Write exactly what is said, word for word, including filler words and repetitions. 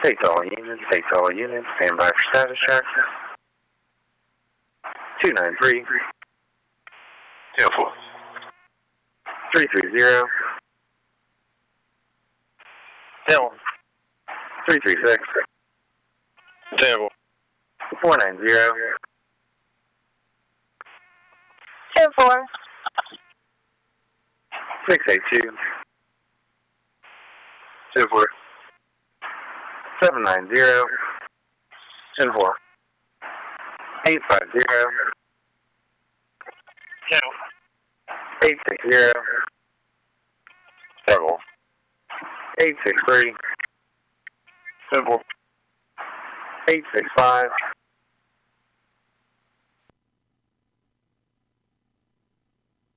Take all units, take all units, stand by for status check. two nine three. ten four. three three zero. ten one. three three six. ten four. four nine zero. ten four. six eight two. ten four. seven nine zero. ten four. eight five zero. ten eight six zero. ten four. eight six three. ten four. eight six five.